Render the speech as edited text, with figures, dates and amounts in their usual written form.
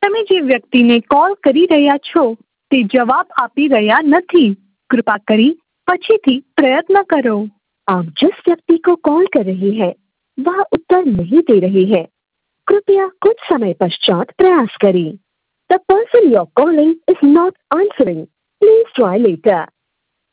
તમે જે વ્યક્તિને કોલ કરી રહ્યા છો તે જવાબ આપી રહ્યા નથી। कृपा કરી પછીથી प्रयत्न करो। आप जिस व्यक्ति को कॉल कर रही है वह उत्तर नहीं दे रही है। कृपया कुछ समय पश्चात प्रयास करें। The person you're calling is not answering. Please try later.